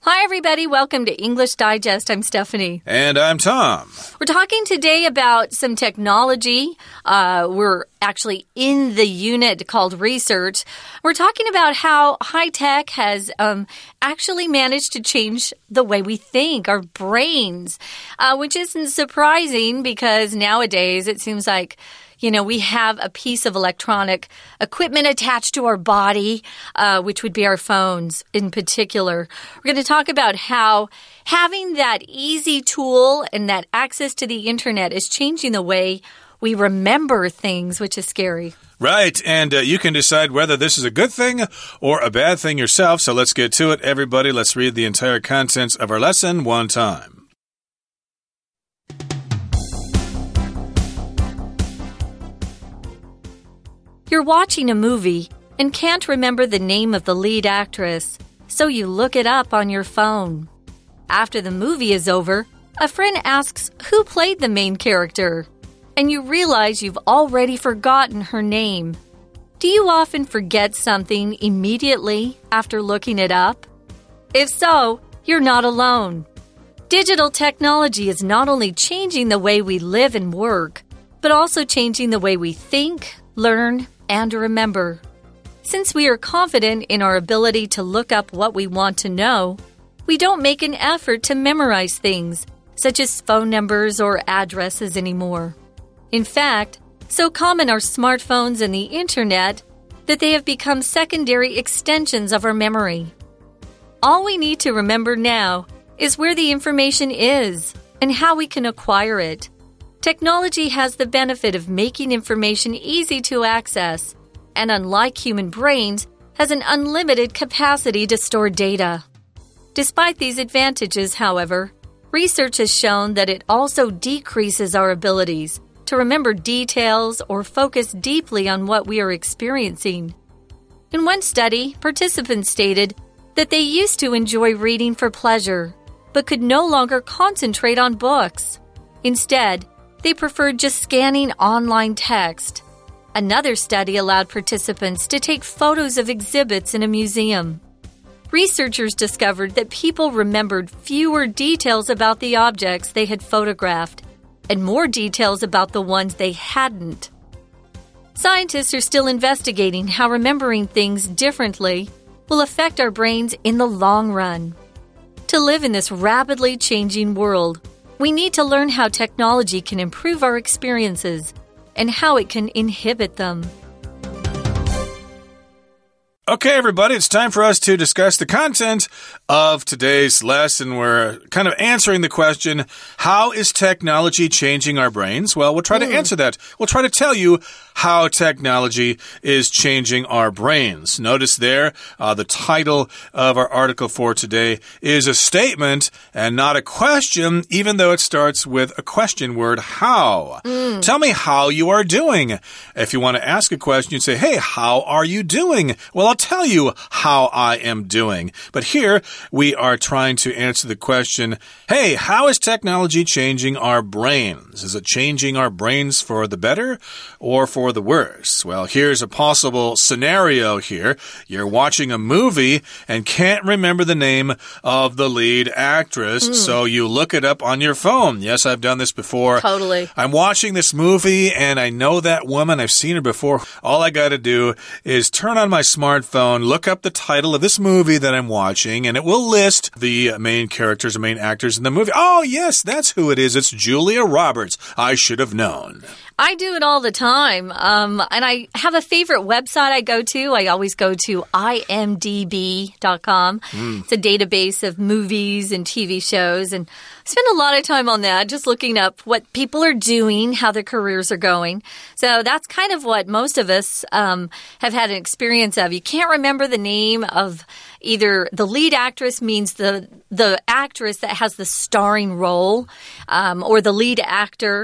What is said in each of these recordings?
Hi, everybody. Welcome to English Digest. I'm Stephanie. And I'm Tom. We're talking today about some technology. We're actually in the unit called research. We're talking about how high tech has actually managed to change the way we think, our brains, which isn't surprising because nowadays it seems like we have a piece of electronic equipment attached to our body, which would be our phones in particular. We're going to talk about how having that easy tool and that access to the internet is changing the way we remember things, which is scary. Right, and you can decide whether this is a good thing or a bad thing yourself. So let's get to it, everybody. Let's read the entire contents of our lesson one time. You're watching a movie and can't remember the name of the lead actress, so you look it up on your phone. After the movie is over, a friend asks who played the main character, and you realize you've already forgotten her name. Do you often forget something immediately after looking it up? If so, you're not alone. Digital technology is not only changing the way we live and work, but also changing the way we think, learn, and remember. Since we are confident in our ability to look up what we want to know, we don't make an effort to memorize things, such as phone numbers or addresses anymore. In fact, so common are smartphones and the internet that they have become secondary extensions of our memory. All we need to remember now is where the information is and how we can acquire it. Technology has the benefit of making information easy to access, and unlike human brains, has an unlimited capacity to store data. Despite these advantages, however, research has shown that it also decreases our abilities to remember details or focus deeply on what we are experiencing. In one study, participants stated that they used to enjoy reading for pleasure, but could no longer concentrate on books. Instead, they preferred just scanning online text. Another study allowed participants to take photos of exhibits in a museum. Researchers discovered that people remembered fewer details about the objects they had photographed and more details about the ones they hadn't. Scientists are still investigating how remembering things differently will affect our brains in the long run. To live in this rapidly changing world, we need to learn how technology can improve our experiences and how it can inhibit them. Okay, everybody, it's time for us to discuss the content of today's lesson. We're kind of answering the question, how is technology changing our brains? Well, we'll try to answer that. We'll try to tell you how technology is changing our brains. Notice there, the title of our article for today is a statement and not a question, even though it starts with a question word, how. Tell me how you are doing. If you want to ask a question, you say, hey, how are you doing? Well, I'll tell you how I am doing. But here we are trying to answer the question, hey, how is technology changing our brains? Is it changing our brains for the better or for the worse? Well, here's a possible scenario here. You're watching a movie and can't remember the name of the lead actress, so you look it up on your phone. Yes, I've done this before. Totally. I'm watching this movie and I know that woman. I've seen her before. All I got to do is turn on my smartphone, look up the title of this movie that I'm watching, and it will list the main characters or main actors in the movie. Oh, yes, that's who it is. It's Julia Roberts. I should have known. I do it all the time. And I have a favorite website I go to. I always go to imdb.com. It's a database of movies and TV shows. And I spend a lot of time on that, just looking up what people are doing, how their careers are going. So that's kind of what most of us have had an experience of. You can't remember the name of either the lead actress, means the actress that has the starring role, or the lead actor.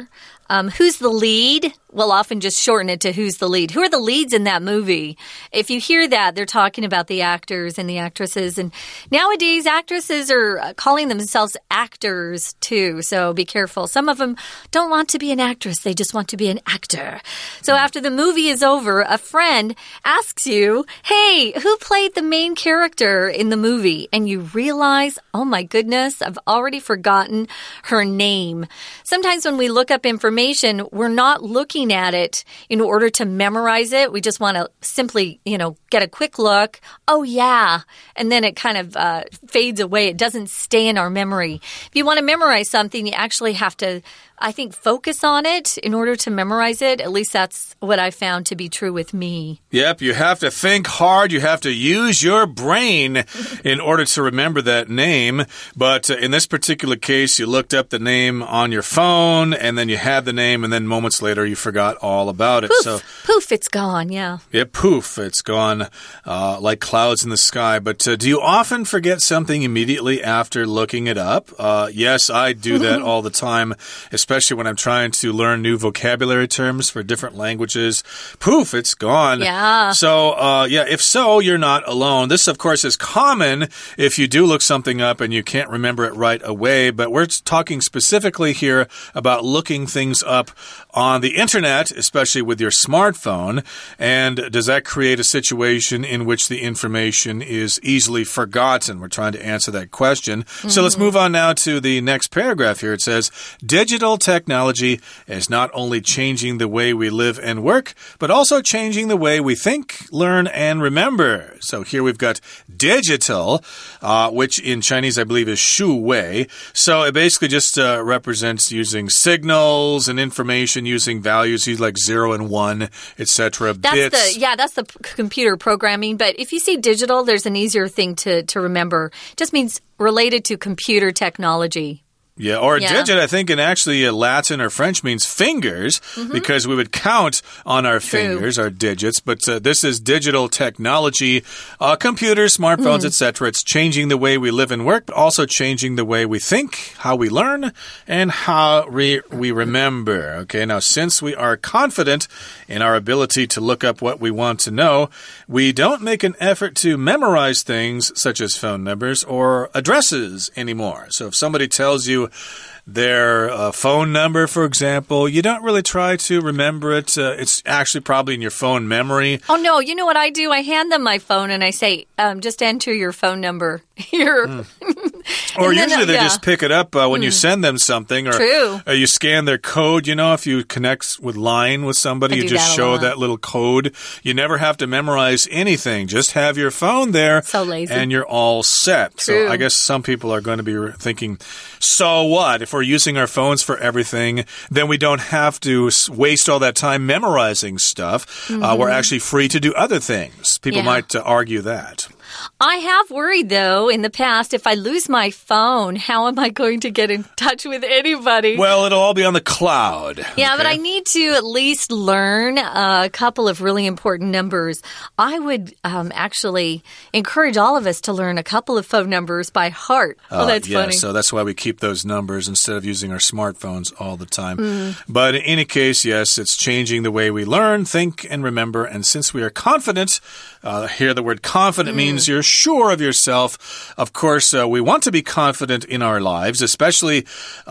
Who's the lead? We'll often just shorten it to who's the lead. Who are the leads in that movie? If you hear that, they're talking about the actors and the actresses. And nowadays, actresses are calling themselves actors, too. So be careful. Some of them don't want to be an actress. They just want to be an actor. So after the movie is over, a friend asks you, hey, who played the main character in the movie? And you realize, oh my goodness, I've already forgotten her name. Sometimes when we look up information, we're not looking at it in order to memorize it. We just want to simply, get a quick look. Oh, yeah. And then it kind of fades away. It doesn't stay in our memory. If you want to memorize something, you actually have to, I think, focus on it in order to memorize it. At least that's what I found to be true with me. Yep, you have to think hard. You have to use your brain in order to remember that name. But in this particular case, you looked up the name on your phone, and then you had the name, and then moments later, you forgot all about it. Poof, it's gone, yeah. Yeah, poof, it's gone like clouds in the sky. But do you often forget something immediately after looking it up? Yes, I do that all the time, especially when I'm trying to learn new vocabulary terms for different languages. Poof, it's gone. Yeah. So, if so, you're not alone. This, of course, is common if you do look something up and you can't remember it right away. But we're talking specifically here about looking things up on the internet, especially with your smartphone. And does that create a situation in which the information is easily forgotten? We're trying to answer that question. So let's move on now to the next paragraph here. It says, digital technology is not only changing the way we live and work, but also changing the way we think, learn, and remember. So here we've got digital, which in Chinese I believe is shu wei. So it basically just represents using signals and information, using values, like 0 and 1, etc. That's the computer programming. But if you see digital, there's an easier thing to remember. It just means related to computer technology. Yeah, or digit, I think, in actually Latin or French means fingers, because we would count on our fingers, our digits. But this is digital technology, computers, smartphones, etc. It's changing the way we live and work, but also changing the way we think, how we learn, and how we remember. Okay, now, since we are confident in our ability to look up what we want to know, we don't make an effort to memorize things such as phone numbers or addresses anymore. So if somebody tells you their phone number, for example, you don't really try to remember it. It's actually probably in your phone memory. Oh, no. You know what I do? I hand them my phone and I say, just enter your phone number here. Or usually they just pick it up when you send them something. Or you scan their code. If you connect with Line with somebody, you just show that little code. You never have to memorize anything. Just have your phone there. So lazy. And you're all set. True. So I guess some people are going to be thinking, so what? If we're using our phones for everything, then we don't have to waste all that time memorizing stuff. We're actually free to do other things. People might argue that. I have worried, though, in the past, if I lose my phone, how am I going to get in touch with anybody? Well, it'll all be on the cloud. Yeah, but I need to at least learn a couple of really important numbers. I would actually encourage all of us to learn a couple of phone numbers by heart. Oh, that's funny. So that's why we keep those numbers instead of using our smartphones all the time. But in any case, yes, it's changing the way we learn, think, and remember. And since we are confident, here the word confident means you're sure of yourself. Of course, we want to be confident in our lives, especially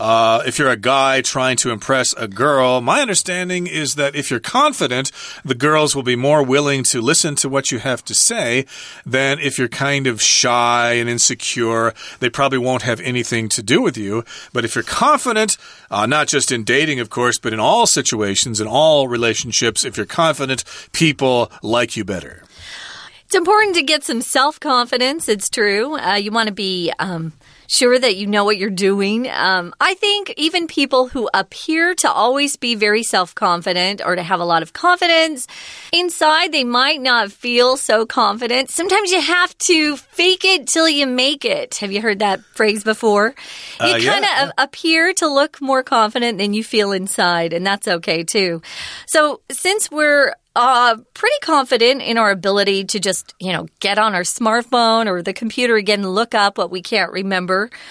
if you're a guy trying to impress a girl. My understanding is that if you're confident, the girls will be more willing to listen to what you have to say than if you're kind of shy and insecure. They probably won't have anything to do with you. But if you're confident, not just in dating, of course, but in all situations, in all relationships, if you're confident, people like you better. It's important to get some self-confidence. It's true. You want to be sure that you know what you're doing. I think even people who appear to always be very self-confident or to have a lot of confidence, inside they might not feel so confident. Sometimes you have to fake it till you make it. Have you heard that phrase before? You kind of appear to look more confident than you feel inside, and that's okay too. So since we're pretty confident in our ability to just, get on our smartphone or the computer again and look up what we can't remember,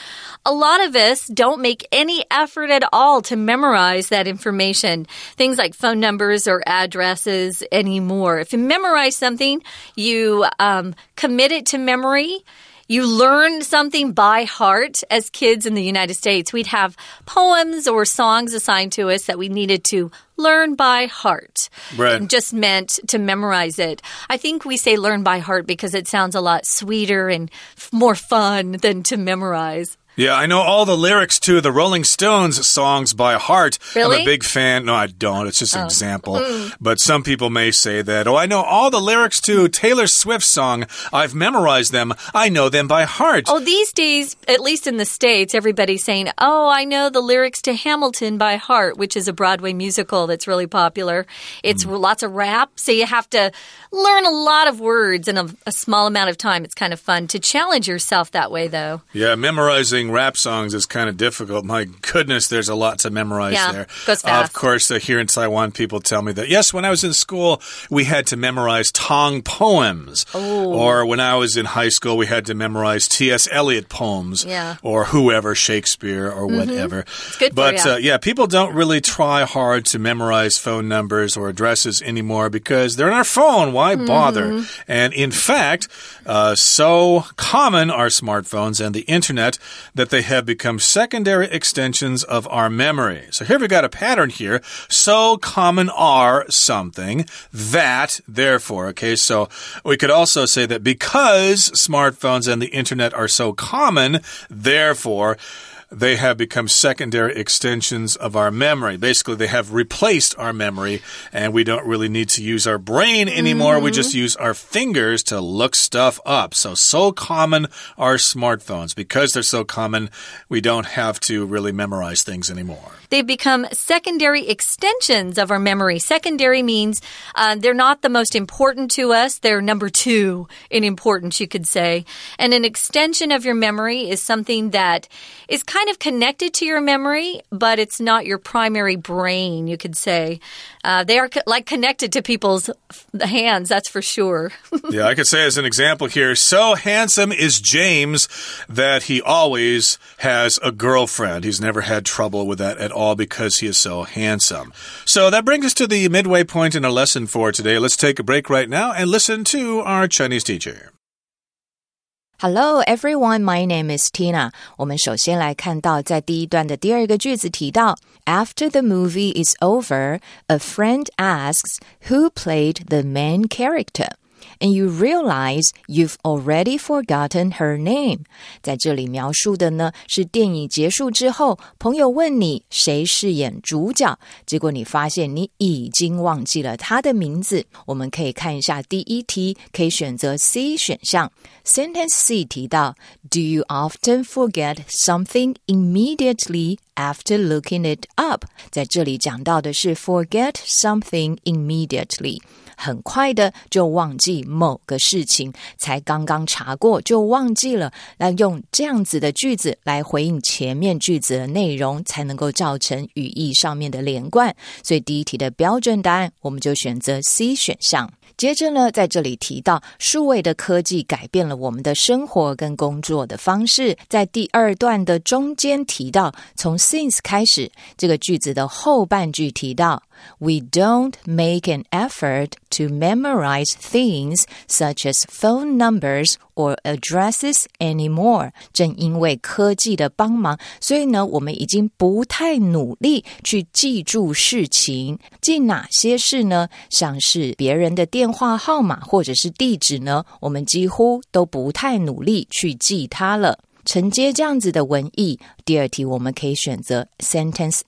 A lot of us don't make any effort at all to memorize that information. Things like phone numbers or addresses anymore. If you memorize something, you commit it to memory. You learn something by heart. As kids in the United States, we'd have poems or songs assigned to us that we needed to learn by heart. Right. It just meant to memorize it. I think we say learn by heart because it sounds a lot sweeter and more fun than to memorize. Yeah, I know all the lyrics to the Rolling Stones songs by heart. Really? I'm a big fan. No, I don't. It's just an example. But some people may say that, oh, I know all the lyrics to Taylor Swift's song. I've memorized them. I know them by heart. Oh, these days, at least in the States, everybody's saying, oh, I know the lyrics to Hamilton by heart, which is a Broadway musical that's really popular. It's lots of rap, so you have to learn a lot of words in a small amount of time. It's kind of fun to challenge yourself that way, though. Yeah, memorizing rap songs is kind of difficult. My goodness, there's a lot to memorize there. Goes fast. Of course, here in Taiwan, people tell me that, yes, when I was in school, we had to memorize Tang poems. Oh. Or when I was in high school, we had to memorize T.S. Eliot poems. Yeah. Or whoever, Shakespeare or whatever. It's good but, for you. yeah, people don't really try hard to memorize phone numbers or addresses anymore because they're on our phone. Why bother? And in fact, so common are smartphones and the internet that they have become secondary extensions of our memory. So here we got a pattern here. So common are something that, therefore, okay, so we could also say that because smartphones and the internet are so common, therefore, they have become secondary extensions of our memory. Basically, they have replaced our memory, and we don't really need to use our brain anymore. We just use our fingers to look stuff up. So common are smartphones. Because they're so common, we don't have to really memorize things anymore. They've become secondary extensions of our memory. Secondary means they're not the most important to us. They're number 2 in importance, you could say. And an extension of your memory is something that is kind of connected to your memory, but it's not your primary brain, you could say. They are like connected to people's hands, that's for sure. Yeah, I could say as an example here, so handsome is James that he always has a girlfriend. He's never had trouble with that at all because he is so handsome. So that brings us to the midway point in our lesson for today. Let's take a break right now and listen to our Chinese teacher. Hello everyone, my name is Tina. 我们首先来看到在第一段的第二个句子提到 After the movie is over, a friend asks who played the main character. And you realize you've already forgotten her name. 在这里描述的呢是电影结束之后，朋友问你谁饰演主角，结果你发现你已经忘记了他的名字。我们可以看一下第一题，可以选择 C 选项。Sentence C 提到 Do you often forget something immediately after looking it up? 在这里讲到的是 forget something immediately。很快的就忘记某个事情，才刚刚查过就忘记了，那用这样子的句子来回应前面句子的内容，才能够造成语义上面的连贯。所以第一题的标准答案我们就选择 C 选项。接着呢，在这里提到数位的科技改变了我们的生活跟工作的方式。在第二段的中间提到，从 since 开始，这个句子的后半句提到We don't make an effort to memorize things such as phone numbers or addresses anymore. 正因为科技的帮忙，所以呢，我们已经不太努力去记住事情。记哪些事呢？像是别人的电话号码或者是地址呢，我们几乎都不太努力去记它了。承接这样子的文意，第二题我们可以选择 Sentence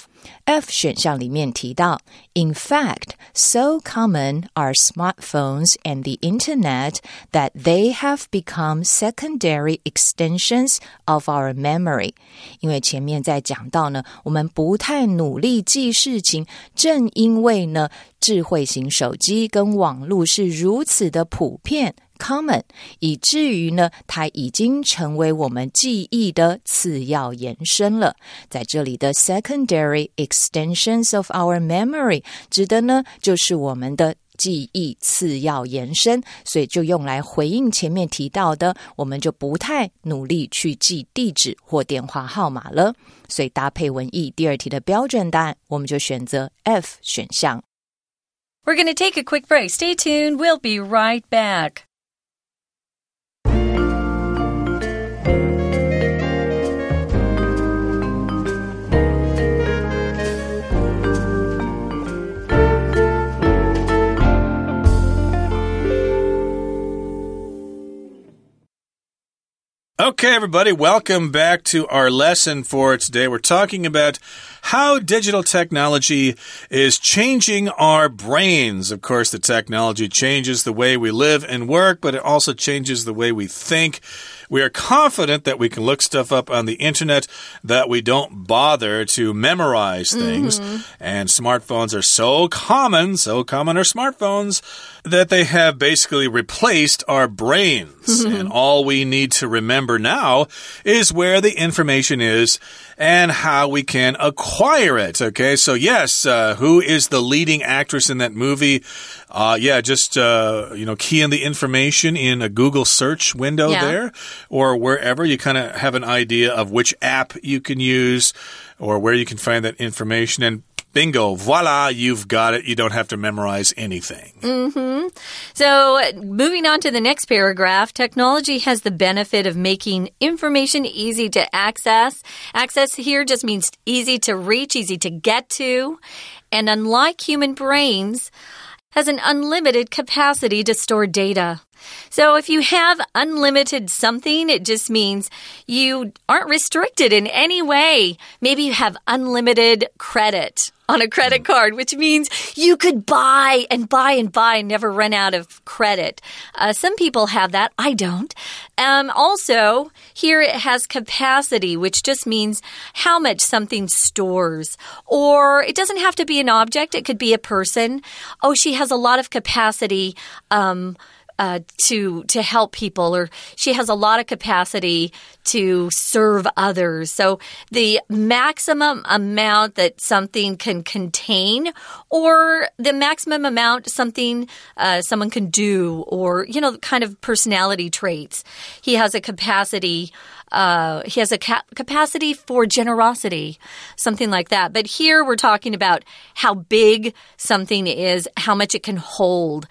F。F 选项里面提到 In fact, so common are smartphones and the internet that they have become secondary extensions of our memory. 因为前面在讲到呢，我们不太努力记事情，正因为呢，智慧型手机跟网络是如此的普遍common， 以至于呢，它已经成为我们记忆的次要延伸了。在这里的 secondary extensions of our memory 指的呢，就是我们的记忆次要延伸，所以就用来回应前面提到的，我们就不太努力去记地址或电话号码了。所以搭配文意，第二题的标准答案我们就选择 F 选项。 We're going to take a quick break. Stay tuned. We'll be right back. Okay, everybody, welcome back to our lesson for today. We're talking about how digital technology is changing our brains. Of course, the technology changes the way we live and work, but it also changes the way we think. We are confident that we can look stuff up on the internet, that we don't bother to memorize things. And smartphones are so common are smartphones, that they have basically replaced our brains. And all we need to remember now is where the information is and how we can acquire it. Okay, so yes, who is the leading actress in that movie? Just key in the information in a Google search window there, or wherever. You kind of have an idea of which app you can use or where you can find that information, and bingo, voila, you've got it. You don't have to memorize anything. So, moving on to the next paragraph, technology has the benefit of making information easy to access. Access here just means easy to reach, easy to get to. And unlike human brains, has an unlimited capacity to store data. So if you have unlimited something, it just means you aren't restricted in any way. Maybe you have unlimited credit on a credit card, which means you could buy and buy and buy and never run out of credit. Some people have that. I don't. Also, here it has capacity, which just means how much something stores. Or it doesn't have to be an object. It could be a person. Oh, she has a lot of capacity to help people, or she has a lot of capacity to serve others. So the maximum amount that something can contain, or the maximum amount something someone can do, or kind of personality traits. He has a capacity. He has a capacity for generosity, something like that. But here we're talking about how big something is, how much it can hold.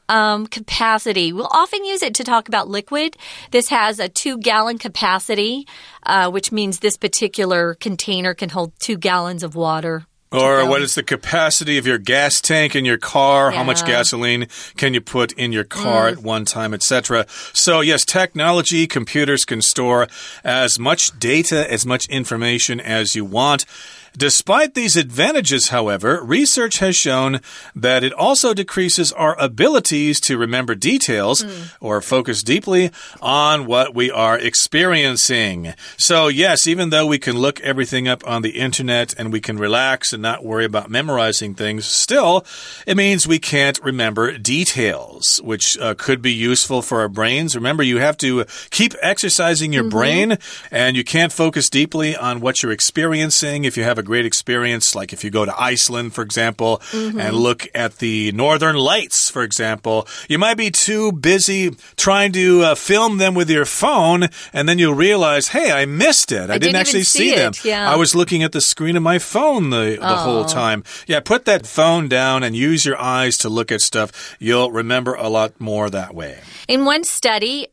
Capacity. We'll often use it to talk about liquid. This has a 2-gallon capacity, which means this particular container can hold 2 gallons of water. Or what is the capacity of your gas tank in your car? How much gasoline can you put in your car at one time, etc.? So yes, technology, computers can store as much data, as much information as you want. Despite these advantages, however, research has shown that it also decreases our abilities to remember details or focus deeply on what we are experiencing. So, yes, even though we can look everything up on the internet and we can relax and not worry about memorizing things, still, it means we can't remember details, which could be useful for our brains. Remember, you have to keep exercising your brain, and you can't focus deeply on what you're experiencing if you have a great experience, like if you go to Iceland, for example, and look at the northern lights, for example. You might be too busy trying to film them with your phone, and then you'll realize, hey, I missed it. I didn't actually see them. Yeah. I was looking at the screen of my phone the whole time. Yeah, put that phone down and use your eyes to look at stuff. You'll remember a lot more that way. In one study,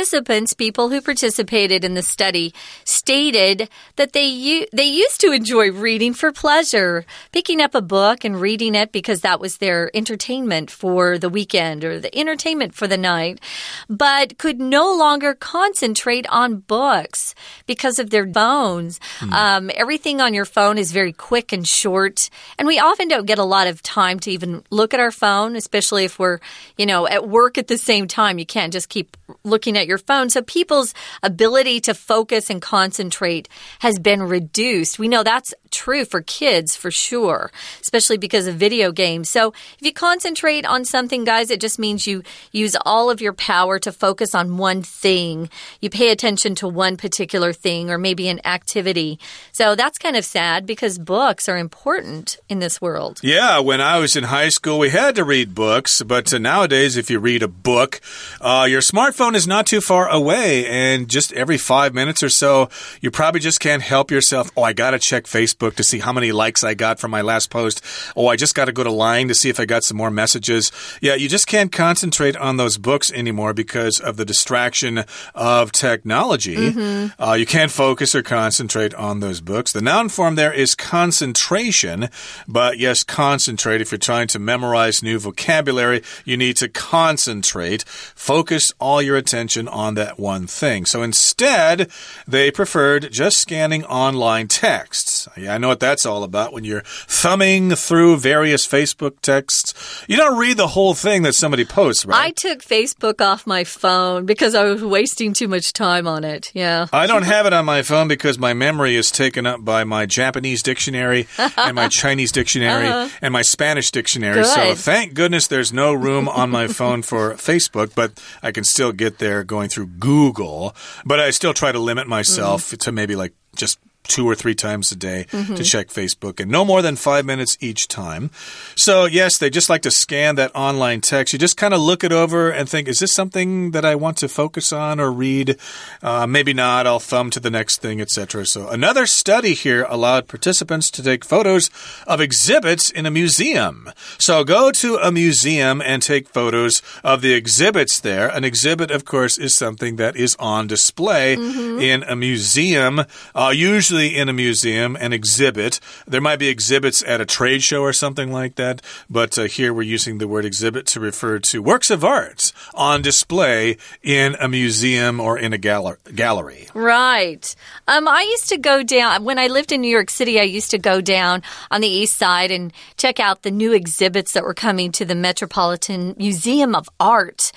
people who participated in the study, stated that they used to enjoy reading for pleasure, picking up a book and reading it because that was their entertainment for the weekend or the entertainment for the night, but could no longer concentrate on books because of their phones. Everything on your phone is very quick and short, and we often don't get a lot of time to even look at our phone, especially if we're, at work at the same time. You can't just keep looking at your phone. So people's ability to focus and concentrate has been reduced. We know that's true for kids for sure, especially because of video games. So if you concentrate on something, guys, it just means you use all of your power to focus on one thing. You pay attention to one particular thing or maybe an activity. So that's kind of sad because books are important in this world. Yeah, when I was in high school, we had to read books, but nowadays, if you read a book, your smartphone is not too far away, and just every 5 minutes or so, you probably just can't help yourself. Oh, I gotta check Facebook to see how many likes I got from my last post. Oh, I just gotta go to Line to see if I got some more messages. Yeah, you just can't concentrate on those books anymore because of the distraction of technology. You can't focus or concentrate on those books. The noun form there is concentration, but yes, concentrate. If you're trying to memorize new vocabulary, you need to concentrate. Focus all your attention on that one thing. So instead, they preferred just scanning online texts. Yeah, I know what that's all about. When you're thumbing through various Facebook texts, you don't read the whole thing that somebody posts, right? I took Facebook off my phone because I was wasting too much time on it. Yeah. I don't have it on my phone because my memory is taken up by my Japanese dictionary and my Chinese dictionary and my Spanish dictionary. Good. So thank goodness there's no room on my phone for Facebook, but I can still get there going through Google. But I still try to limit myself to maybe like just 2 or 3 times a day to check Facebook, and no more than 5 minutes each time. So yes, they just like to scan that online text. You just kind of look it over and think, is this something that I want to focus on or read? Maybe not. I'll thumb to the next thing, etc. So another study here allowed participants to take photos of exhibits in a museum. So go to a museum and take photos of the exhibits there. An exhibit, of course, is something that is on display in a museum, usually in a museum, an exhibit. There might be exhibits at a trade show or something like that, but here we're using the word exhibit to refer to works of art on display in a museum or in a gallery. Right. I used to go down, when I lived in New York City, I used to go down on the east side and check out the new exhibits that were coming to the Metropolitan Museum of Art.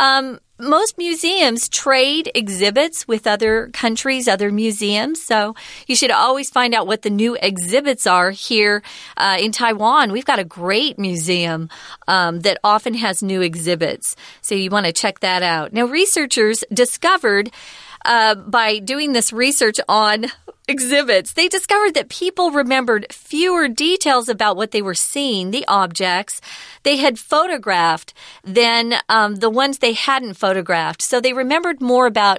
Most museums trade exhibits with other countries, other museums. So you should always find out what the new exhibits are here in Taiwan. We've got a great museum that often has new exhibits. So you want to check that out. Now, researchers discovered by doing this research on exhibits, they discovered that people remembered fewer details about what they were seeing, the objects they had photographed, than the ones they hadn't photographed. So they remembered more about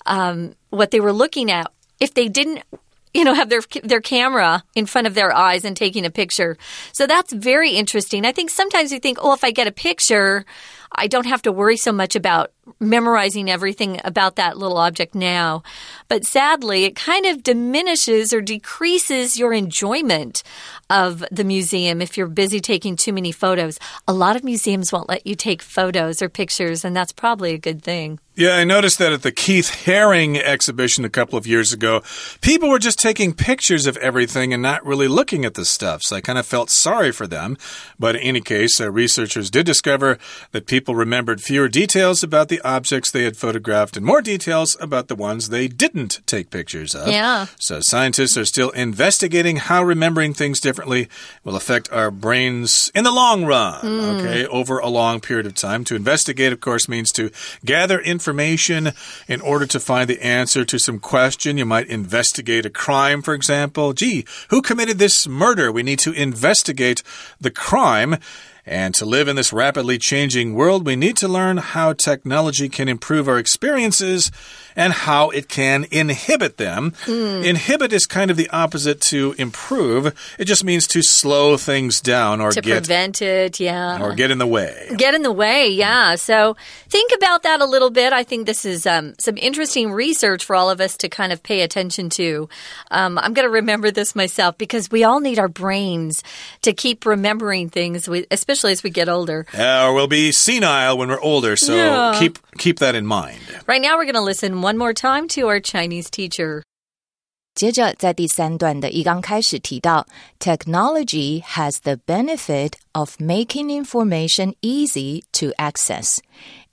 what they were looking at if they didn't have their camera in front of their eyes and taking a picture. So that's very interesting. I think sometimes you think, oh, if I get a picture, I don't have to worry so much about memorizing everything about that little object now. But sadly, it kind of diminishes or decreases your enjoyment of the museum if you're busy taking too many photos. A lot of museums won't let you take photos or pictures, and that's probably a good thing. Yeah, I noticed that at the Keith Haring exhibition a couple of years ago, people were just taking pictures of everything and not really looking at the stuff. So I kind of felt sorry for them. But in any case, researchers did discover that people remembered fewer details about the objects they had photographed and more details about the ones they didn't take pictures of. Yeah. So scientists are still investigating how remembering things differently will affect our brains in the long run, okay, over a long period of time. To investigate, of course, means to gather information in order to find the answer to some question. You might investigate a crime, for example. Gee, who committed this murder? We need to investigate the crime. And to live in this rapidly changing world, we need to learn how technology can improve our experiences and how it can inhibit them. Inhibit is kind of the opposite to improve. It just means to slow things down or prevent it, yeah. Or get in the way. Get in the way, yeah. So think about that a little bit. I think this is some interesting research for all of us to kind of pay attention to. I'm going to remember this myself because we all need our brains to keep remembering things, especially as we get older. Or we'll be senile when we're older, so keep that in mind. Right now we're going to listen one more time to our Chinese teacher. 接着在第3段的一刚开始提到 Technology has the benefit of making information easy to access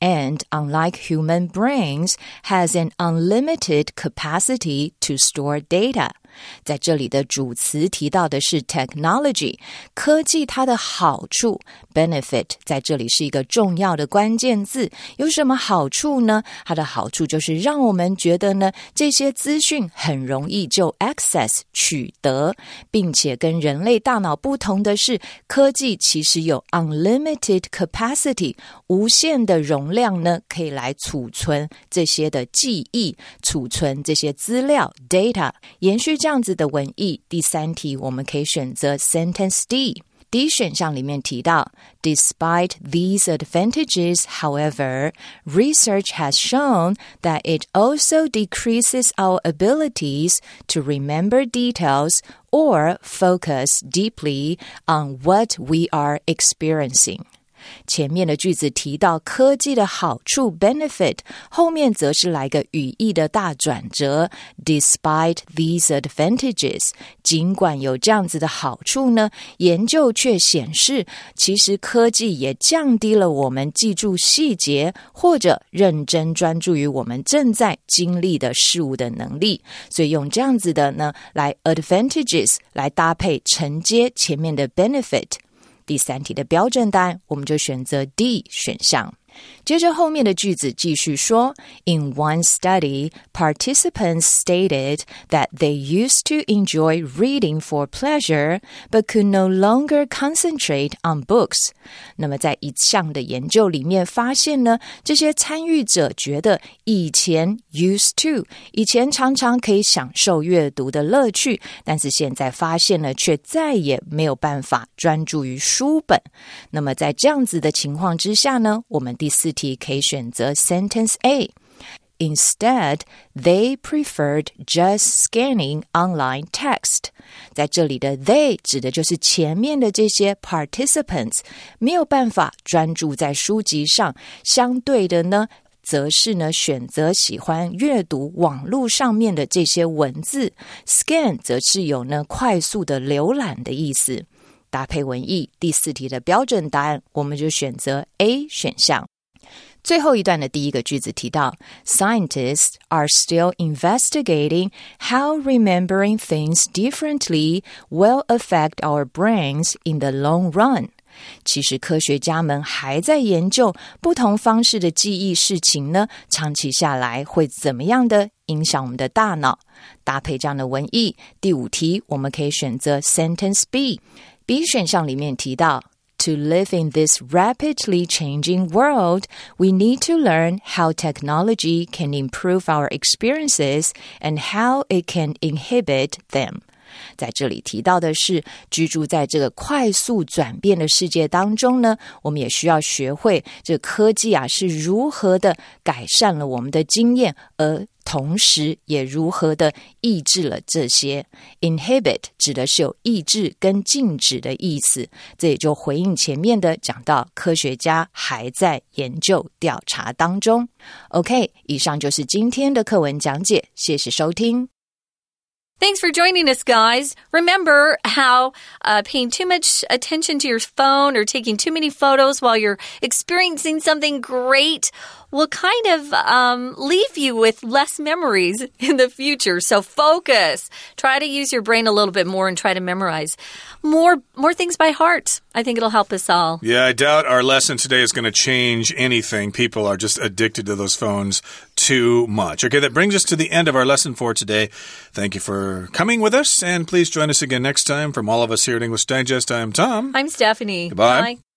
and unlike human brains, has an unlimited capacity to store data. 在这里的主词提到的是 technology， 科技它的好处 benefit 在这里是一个重要的关键字。有什么好处呢？它的好处就是让我们觉得呢，这些资讯很容易就 access 取得，并且跟人类大脑不同的是，科技其实有 unlimited capacity， 无限的容量呢，可以来储存这些的记忆，储存这些资料 data。 延续这样子的文意，第三题我们可以选择 sentence D。 D 选项里面提到 Despite these advantages, however, research has shown that it also decreases our abilities to remember details or focus deeply on what we are experiencing。前面的句子提到科技的好处 benefit， 后面则是来个语义的大转折 Despite these advantages， 尽管有这样子的好处呢，研究却显示其实科技也降低了我们记住细节或者认真专注于我们正在经历的事物的能力。所以用这样子的呢来 advantages 来搭配承接前面的 benefit。第三题的标准答案我们就选择 D 选项。接着后面的句子继续说 In one study, participants stated that they used to enjoy reading for pleasure, but could no longer concentrate on books. 那么在一项的研究里面发现呢，这些参与者觉得以前 used to 以前常常可以享受阅读的乐趣，但是现在发现了却再也没有办法专注于书本。那么在这样子的情况之下呢，我们第四题可以选择 sentence A。 Instead, they preferred just scanning online text. 在这里的 they 指的就是前面的这些 participants 没有办法专注在书籍上，相对的呢则是呢选择喜欢阅读网络上面的这些文字， scan 则是有呢快速的浏览的意思。搭配文意，第四题的标准答案我们就选择 A 选项。最后一段的第一个句子提到 Scientists are still investigating how remembering things differently will affect our brains in the long run。 其实科学家们还在研究不同方式的记忆事情呢，长期下来会怎么样的影响我们的大脑。搭配这样的文意，第五题我们可以选择 sentence B。B 选项里面提到To live in this rapidly changing world, we need to learn how technology can improve our experiences and how it can inhibit them. 在这里提到的是，居住在这个快速转变的世界当中呢，我们也需要学会这科技是如何的改善了我们的经验，而同时也如何的抑制了这些。 Inhibit 指的是有抑制跟禁止的意思，这也就回应前面的讲到科学家还在研究调查当中。 OK， 以上就是今天的课文讲解，谢谢收听。 Thanks for joining us, guys. Remember how paying too much attention to your phone or taking too many photos while you're experiencing something great will kind of leave you with less memories in the future. So focus. Try to use your brain a little bit more and try to memorize more things by heart. I think it'll help us all. Yeah, I doubt our lesson today is going to change anything. People are just addicted to those phones too much. Okay, that brings us to the end of our lesson for today. Thank you for coming with us, and please join us again next time. From all of us here at English Digest, I'm Tom. I'm Stephanie. Goodbye. Bye.